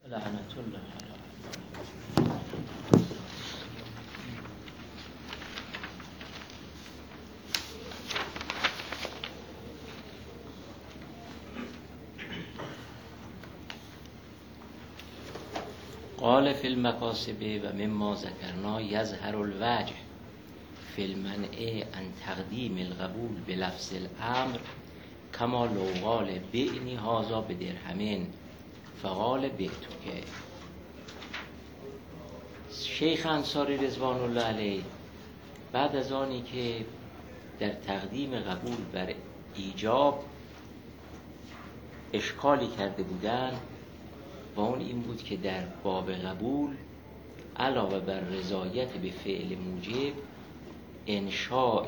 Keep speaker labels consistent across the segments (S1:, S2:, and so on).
S1: لعنت الله. قال فی المکاسب و مما ذکرنا یظهر الوجه فی المنع عن تقدیم القبول بلفظ الامر کما لو قال بعنی هذا بدرهمین فقال بعتک. شیخ انصاری رضوان الله علیه بعد از آنی که در تقدیم قبول بر ایجاب اشکالی کرده بودند و اون این بود که در باب قبول علاوه بر رضایت به فعل موجب انشاء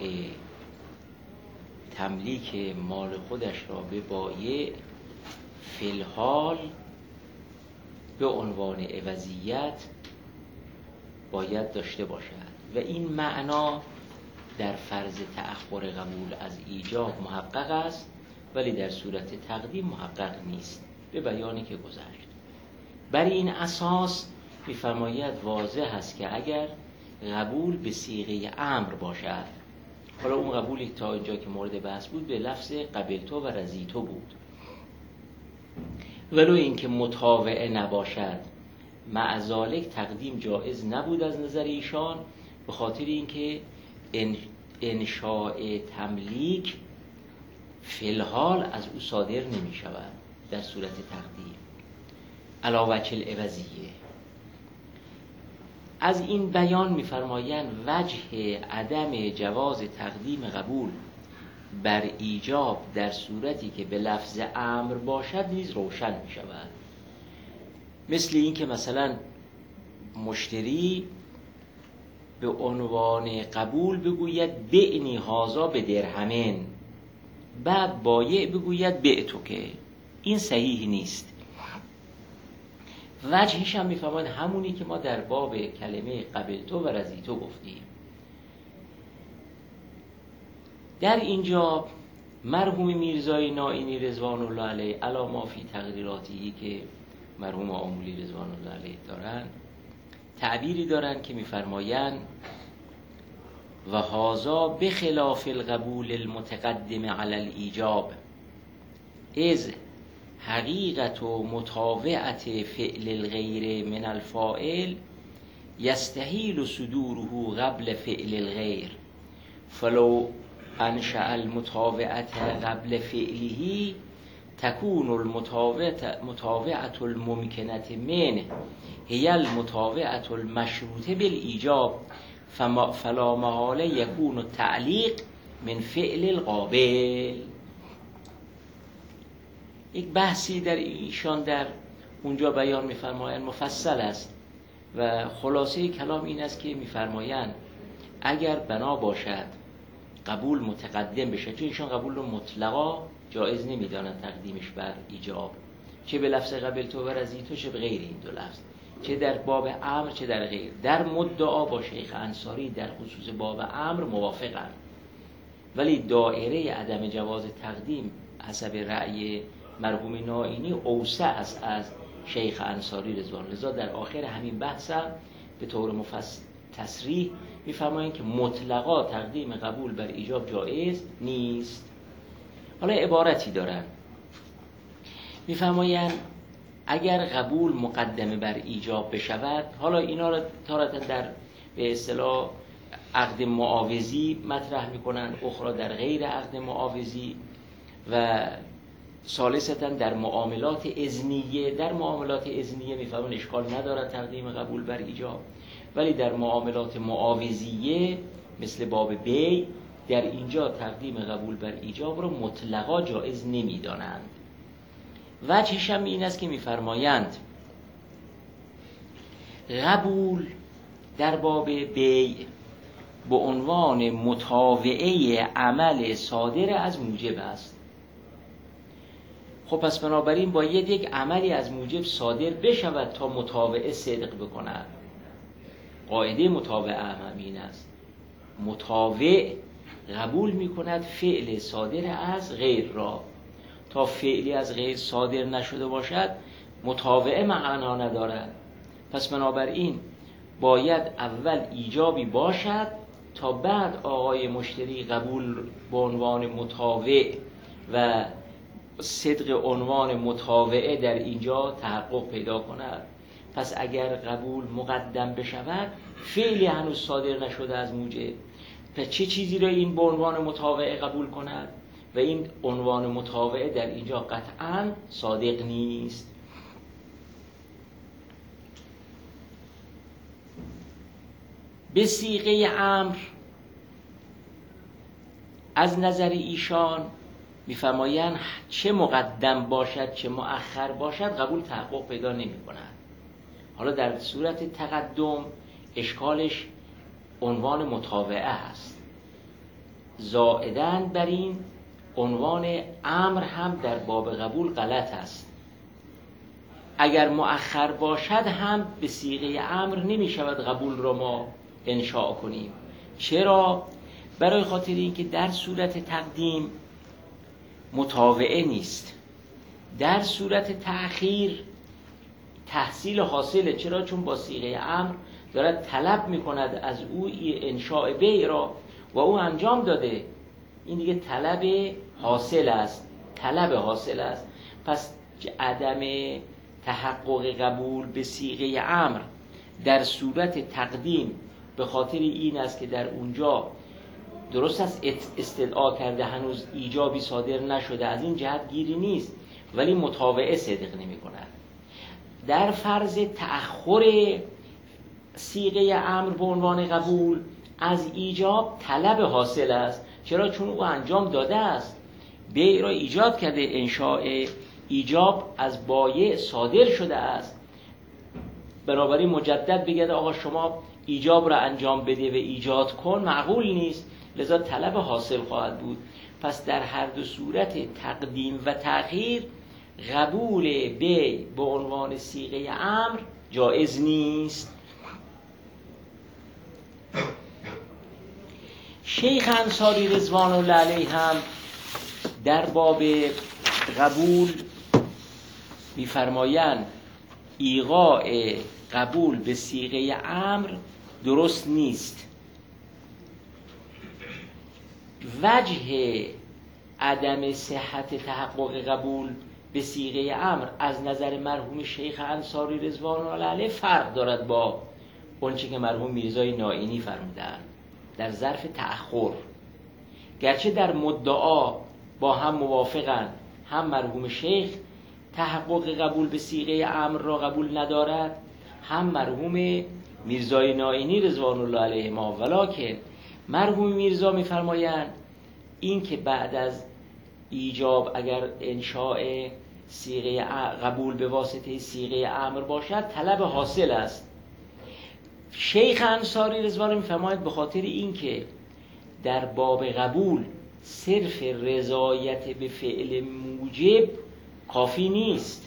S1: تملیک مال خودش را به بایع فی الحال به عنوان عوضیت باید داشته باشد و این معنا در فرض تأخر قبول از ایجاب محقق است ولی در صورت تقدیم محقق نیست به بیانی که گذشت. بر این اساس می‌فرماید واضح است که اگر قبول به صیغه امر باشد، حالا اون قبولی تا اینجا که مورد بحث بود به لفظ قبلتو و رضیتو بود، ولو اینکه متابعه نباشد مع ذالک تقدیم جایز نبود از نظر ایشان به خاطر اینکه انشاء تملیک فی الحال از او صادر نمی شود در صورت تقدیم علی وجه العوضیه. از این بیان می‌فرمایند وجه عدم جواز تقدیم قبول بر ایجاب در صورتی که به لفظ امر باشد نیز روشن می‌شود. مثل این که مثلا مشتری به عنوان قبول بگوید بعنی هذا بدرهمین، بعد بایع بگوید بعتک، این صحیح نیست. وجهش هم میفهمند همونی که ما در باب کلمه قبلتو و رضیتو گفتیم. در اینجا مرحوم میرزای نائینی رضوان الله علیه علی ما فی تقریراتی که مرحوم آمولی رضوان الله علیه دارن تعبیری دارن که میفرمایند و هذا بخلاف القبول المتقدم علی الایجاب اذ حقیقت و متابعت فعل الغیر من الفاعل یستحیل صدوره قبل فعل الغیر فلو انشأ المتابعت قبل فعله تكون المتابعت الممکنة منه هي المتابعت المشروطه بالایجاب فلا محاله یکون التعلیق من فعل القابل. یک بحثی در ایشان در اونجا بیان می‌فرمایند مفصل است و خلاصه کلام این است که می‌فرمایند اگر بنا باشد قبول متقدم بشه، چون ایشان قبول رو مطلقا جایز نمی‌دانند تقدیمش بر ایجاب، چه به لفظ قبلتو و رضیتو چه به غیر این دو لفظ، چه در باب امر چه در غیر. در مدعا با شیخ انصاری در خصوص باب امر موافقند، ولی دایره عدم جواز تقدیم حسب رأی مرحوم نائینی اوسع است از شیخ انصاری رضوان الله. لذا در آخر همین بحث به طور تصریح می‌فرمایند که مطلقا تقدیم قبول بر ایجاب جایز نیست. حالا عبارتی دارن می‌فرمایند اگر قبول مقدمه بر ایجاب بشود، حالا اینا را تارتا در به اصطلاح عقد معاوضی مطرح می‌کنند، اخرى در غیر عقد معاوضی و ثالثاً در معاملات اذنیه. در معاملات اذنیه می‌فهمن اشکال ندارد تقدیم قبول بر ایجاب، ولی در معاملات معاوضیه مثل باب بیع در اینجا تقدیم قبول بر ایجاب رو مطلقا جایز نمی‌دانند. وجهش هم این است که می‌فرمایند قبول در باب بیع به عنوان متابعه عمل صادر از موجب است. خب پس بنابراین باید یک عملی از موجب صادر بشود تا متابعه صدق بکند. قاعده متابعه هم این است، متابع قبول میکند فعل صادر از غیر را، تا فعلی از غیر صادر نشده باشد متابعه معنا ندارد. پس بنابراین باید اول ایجابی باشد تا بعد آقای مشتری قبول به عنوان متابع و صدق عنوان متابعه در اینجا تحقق پیدا کند. پس اگر قبول مقدم بشود، فعلی هنوز صادر نشده از موجب، پس چه چیزی را این به عنوان متابعه قبول کند؟ و این عنوان متابعه در اینجا قطعاً صادق نیست. به صیغه امر از نظر ایشان می‌فرمایند چه مقدم باشد چه مؤخر باشد قبول تحقق پیدا نمی‌کند. حالا در صورت تقدم اشکالش عنوان متابعه است. زائداً بر این عنوان امر هم در باب قبول غلط است. اگر مؤخر باشد هم به صیغه امر نمی شود قبول را ما انشاء کنیم. چرا؟ برای خاطر اینکه در صورت تقدیم متابعه نیست، در صورت تأخیر تحصیل حاصله. چرا؟ چون با صیغه امر دارد طلب می کند از او انشاء بیع را و او انجام داده. این دیگه طلب حاصل است، طلب حاصل است. پس عدم تحقق قبول به صیغه امر در صورت تقدیم به خاطر این است که در اونجا درست است استدعا کرده هنوز ایجابی صادر نشده، از این جهت گیری نیست، ولی متابعه صدق نمی کند. در فرض تأخر صیغه امر به عنوان قبول از ایجاب طلب حاصل است. چرا؟ چون او انجام داده است، بیع را ایجاد کرده، انشاء ایجاب از بایع صادر شده است. بنابراین مجدد بگه آقا شما ایجاب را انجام بده و ایجاد کن معقول نیست، لذا طلب حاصل خواهد بود. پس در هر دو صورت تقدیم و تأخیر قبول بیع به عنوان صیغه امر جایز نیست. شیخ انصاری رضوان الله علیه هم در باب قبول می‌فرمایند ایقاع قبول به صیغه امر درست نیست. وجه عدم صحت تحقق قبول به صیغه امر از نظر مرحوم شیخ انصاری رضوان الله علیه فرق دارد با اونچه که مرحوم میرزای نائینی فرمودند در ظرف تأخر. گرچه در مدعا با هم موافقند، هم مرحوم شیخ تحقق قبول به صیغه امر را قبول ندارد، هم مرحوم میرزای نائینی رضوان الله علیه ما، ولکن مرحوم میرزا میفرمایند این که بعد از ایجاب اگر انشاء صیغه قبول به واسطه صیغه امر باشد طلب حاصل است. شیخ انصاری رضوان میفرماید به خاطر این که در باب قبول صرف رضایت به فعل موجب کافی نیست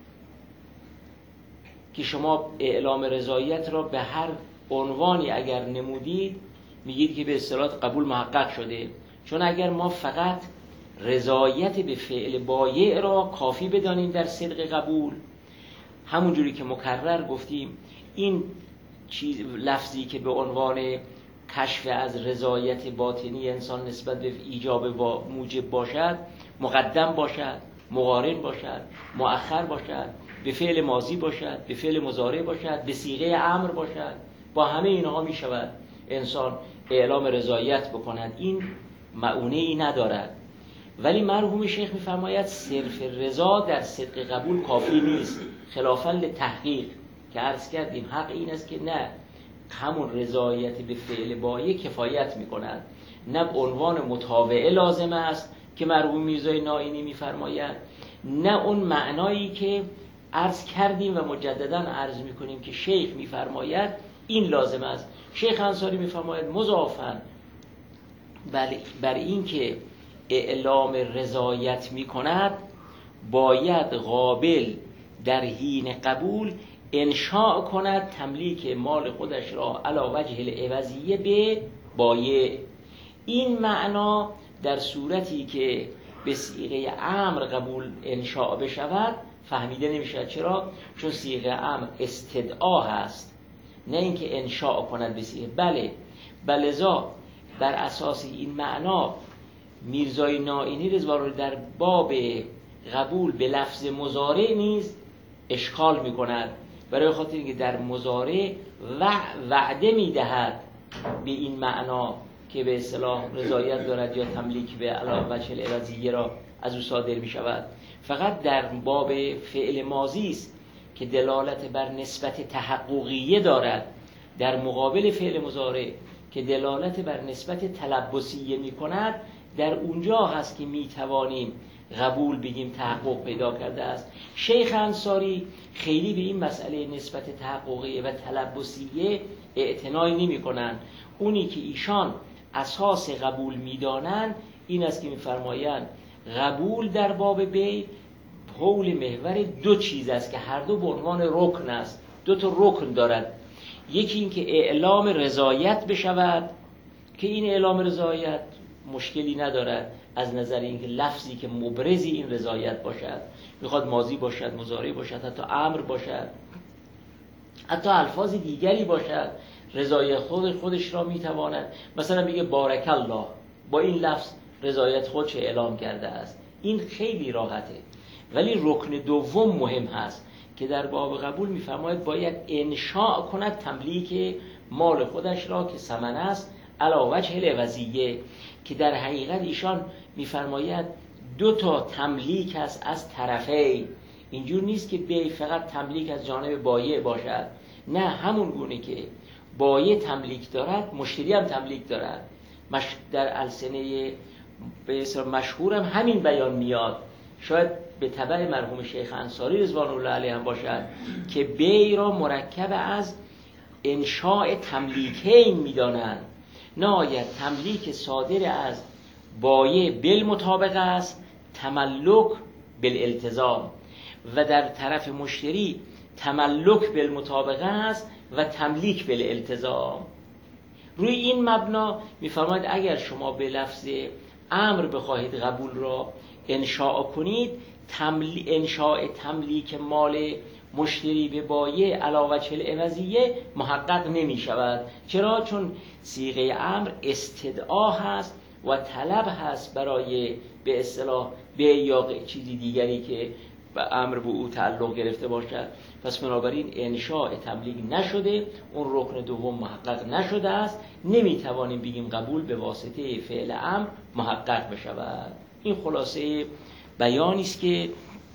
S1: که شما اعلام رضایت را به هر عنوانی اگر نمودید میگید که به اصطلاح قبول محقق شده. چون اگر ما فقط رضایت به فعل بایع را کافی بدانیم در صدق قبول، همونجوری که مکرر گفتیم این لفظی که به عنوان کشف از رضایت باطنی انسان نسبت به ایجاب موجب باشد، مقدم باشد، مقارن باشد، مؤخر باشد، به فعل ماضی باشد، به فعل مضارع باشد، به صیغه امر باشد، با همه اینها می شود انسان اعلام رضایت بکند. این معونه‌ای ندارد. ولی مرحوم شیخ می‌فرماید صرف رضا در صدق قبول کافی نیست، خلافاً لتحقیق که عرض کردیم حق این است که نه همون رضایت به فعل بایع کفایت می‌کند، نه عنوان متابعه لازم است که مرحوم میرزای نائینی می‌فرماید، نه اون معنایی که عرض کردیم و مجدداً عرض می‌کنیم که شیخ می‌فرماید این لازم است. شیخ انصاری می‌فرماید مضافاً بر این که اعلام رضایت می‌کند باید قابل در حین قبول انشاء کند تملیک مال خودش را علی وجه العوضیه به بایع. این معنا در صورتی که به صیغه امر قبول انشاء بشود فهمیده نمیشه. چرا؟ چون صیغه امر استدعا هست، نه اینکه انشاء کند به صیغه. بلذا بر اساس این معنا میرزای نائینی رضوان الله در باب قبول به لفظ مضارع نیز اشکال میکند، برای خاطر اینکه در مضارع وعده میدهد به این معنا که به اصطلاح رضایت دارد یا تملیک به علاوه وجه العوضیه را از او صادر می شود. فقط در باب فعل ماضی است که دلالت بر نسبت تحققیه دارد، در مقابل فعل مضارع که دلالت بر نسبت تلبسیه می کند، در اونجا هست که می توانیم قبول بگیم تحقق پیدا کرده است. شیخ انصاری خیلی به این مسئله نسبت تحققیه و تلبسیه اعتنایی نمی کنند. اونی که ایشان اساس قبول میدانند این است که میفرمایند قبول در باب بی حول محور دو چیز است که هر دو به عنوان رکن است، دو تا رکن دارد. یکی این که اعلام رضایت بشود که این اعلام رضایت مشکلی ندارد از نظر اینکه لفظی که مبرزی این رضایت باشد، میخواد ماضی باشد، مضارع باشد، حتی امر باشد، حتی الفاظ دیگری باشد، رضایت خودش را میتواند مثلا بگه بارک الله، با این لفظ رضایت خودش اعلام کرده است. این خیلی راحته. ولی رکن دوم مهم هست که در باب قبول میفرماید باید انشاء کند تملیک مال خودش را که ثمن است علی وجه العوضیه، که در حقیقت ایشان میفرماید دو تا تملیک است از طرفین. اینجور نیست که بی فقط تملیک از جانب بایع باشد، نه، همون گونه که بایع تملیک دارد مشتری هم تملیک دارد. در السنه به اصطلاح مشهور هم همین بیان میاد، شاید به تبع مرحوم شیخ انصاری رضوان الله علیه هم باشد که بی را مرکب از انشاء تملیکین میدانند. نهایت تملیک صادر از بایع بالمطابقه است، تملک بالالتزام، و در طرف مشتری تملک بالمطابقه است و تملیک بالالتزام. روی این مبنا میفرماید اگر شما به لفظ امر بخواهید قبول را انشاء کنید، انشاء تملیک مال مشتری به بایع علی وجه العوضیه محقق نمی شود. چرا؟ چون صیغه امر استدعا هست و طلب هست برای به اصطلاح به یا چیزی دیگری که به امر به او تعلق گرفته باشد. پس بنابراین انشاء تملیک نشده، اون رکن دوم محقق نشده است، نمیتوانیم بگیم قبول به واسطه فعل امر محقق بشود. این خلاصه بیانی است که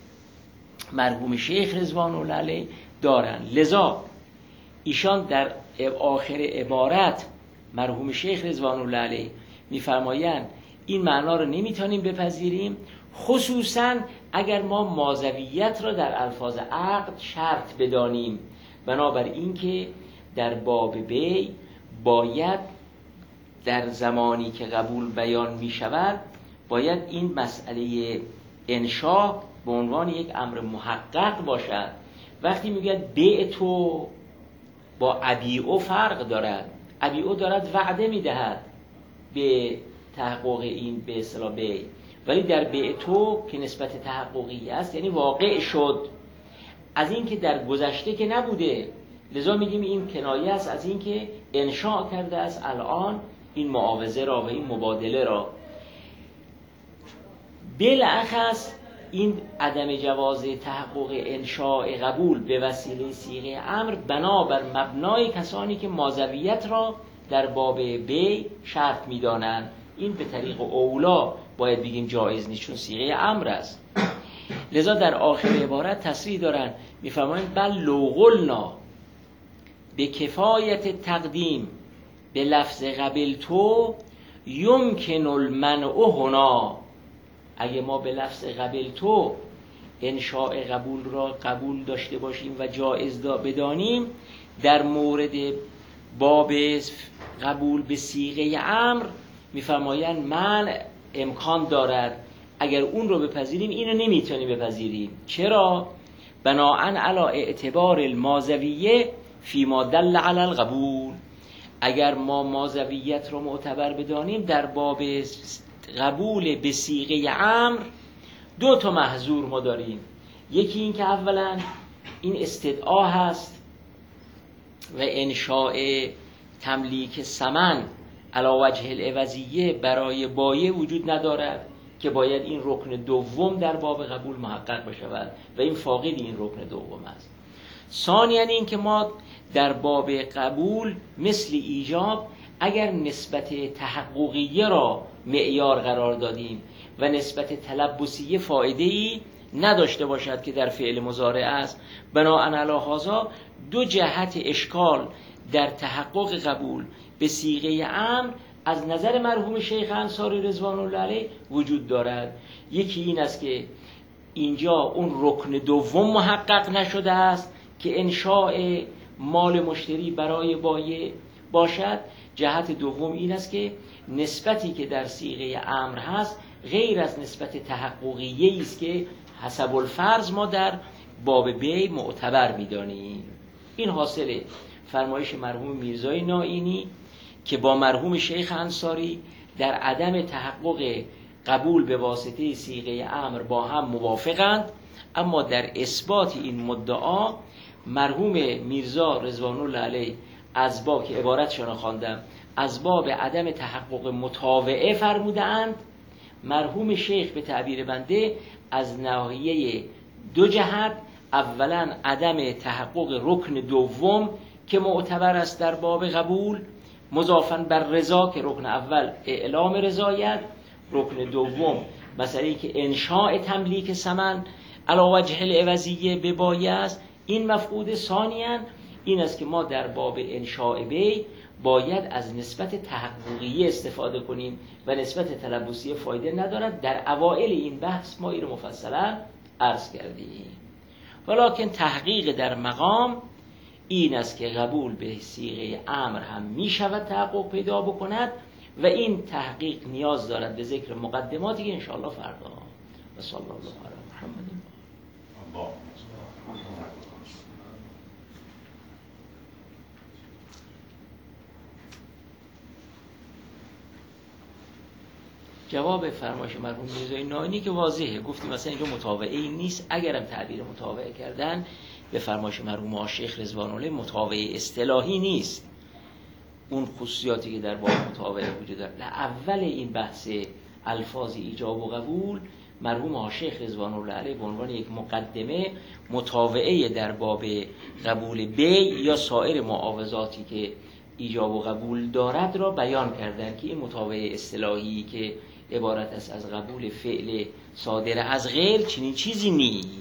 S1: مرحوم شیخ رضوان الله علیه دارند. لذا ایشان در آخر عبارت مرحوم شیخ رضوان الله علیه میفرمایند این معنا رو نمیتونیم بپذیریم، خصوصا اگر ما ماضویت را در الفاظ عقد شرط بدانیم. بنابراین که در باب بی باید در زمانی که قبول بیان می شود باید این مسئله انشاء به عنوان یک امر محقق باشد. وقتی میگه بیع تو با ابیع فرق دارد، ابیع دارد وعده میدهد به تحقق این به اصطلاح بیع، ولی در بیع تو که نسبت تحققی است یعنی واقع شد، از این که در گذشته که نبوده. لذا میگیم این کنایه است از این که انشاء کرده است الان این معاوضه را و این مبادله را. بالاخص این عدم جواز تحقق انشاء قبول به وسیله صیغه امر بنابر مبنای کسانی که ماضویت را در باب بی شرط میدانند. این به طریق اولا باید بگیم جایز نیست چون صیغه امر است. لذا در آخر عبارت تصریح دارن میفرمایند بل لو قلنا به کفایت تقدیم به لفظ قبل تو یمکن المنع هنا. اگه ما به لفظ قبل تو انشاء قبول را قبول داشته باشیم و جایز بدانیم، در مورد باب قبول به صیغه امر میفرمایند منع امکان دارد. اگر اون رو بپذیریم اینو نمیتونیم بپذیریم. چرا؟ بناءً علی اعتبار الماضویه فیما دل علی القبول. اگر ما ماضویت رو معتبر بدانیم در باب قبول به صیغه امر دو تا محظور ما داریم. یکی این که اولا این استدعا هست و انشاء تملیک ثمن علی وجه العوضیه برای بایع وجود ندارد که باید این رکن دوم در باب قبول محقق بشود و این فاقد این رکن دوم است. ثانیاً این که ما در باب قبول مثل ایجاب اگر نسبت تحققیه را معیار قرار دادیم و نسبت تلبسیه فایده‌ای نداشته باشد که در فعل مضارع است، بناء علی هذا دو جهت اشکال در تحقق قبول به صیغه امر از نظر مرحوم شیخ انصاری رضوان الله علیه وجود دارد. یکی این است که اینجا اون رکن دوم محقق نشده است که انشاء مال مشتری برای بایع باشد. جهت دوم این است که نسبتی که در صیغه امر هست غیر از نسبت تحققیه است که حسب الفرض ما در باب بیع معتبر می‌دانیم. این حاصل فرمایش مرحوم میرزای نائینی که با مرحوم شیخ انصاری در عدم تحقق قبول به واسطه صیغه امر با هم موافقند، اما در اثبات این مدعا مرحوم میرزا رضوان الله علیه از باب که عبارتشان خواندم از باب عدم تحقق متابعه فرمودند، مرحوم شیخ به تعبیر بنده از ناحیه دو جهت، اولا عدم تحقق رکن دوم که معتبر است در باب قبول مضافاً بر رضا که رکن اول اعلام رضایت، رکن دوم مسئله که انشاء تملیک ثمن علی وجه العوضیه به بایع است، این مفقود. ثانیاً این است که ما در باب انشاء بیع باید از نسبت تحققیه استفاده کنیم و نسبت تلبسی فایده ندارد. در اوائل این بحث ما این رو مفصلا عرض کردیم. ولکن تحقیق در مقام این است که قبول به صیغه امر هم می شود تحقق پیدا بکند و این تحقیق نیاز دارد به ذکر مقدماتی که انشاءالله فردا. و صلی الله علی محمد. جواب فرمایش مرحوم میرزای نائینی که واضحه، گفتیم مثلا اینجا متابعه این نیست، اگرم تعبیر متابعه کردن به فرمایش مرحوم شیخ رضوان الله متابعه اصطلاحی نیست، اون خصوصیاتی که در باب متابعه وجود داره. اول این بحث الفاظ ایجاب و قبول مرحوم شیخ رضوان الله علیه به عنوان یک مقدمه متابعه در باب قبول بیع یا سایر معاوضاتی که ایجاب و قبول دارد را بیان کردن که این متابعه اصطلاحی که عبارت است از قبول فعل صادر از غیر چنین چیزی نیست.